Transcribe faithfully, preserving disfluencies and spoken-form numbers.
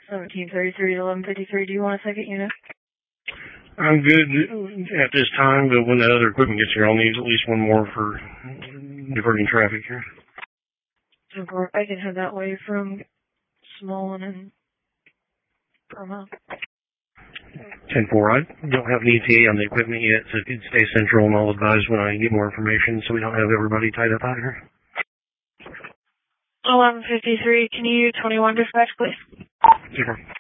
seventeen thirty-three to eleven fifty-three. Do you want a second unit? I'm good at this time, but when the other equipment gets here, I'll need at least one more for diverting traffic here. I can head that way from Smollen and Burma. ten four, I don't have an E T A on the equipment yet, so if you'd stay central and I'll advise when I get more information so we don't have everybody tied up out here. eleven fifty-three, can you twenty-one dispatch, please? Super.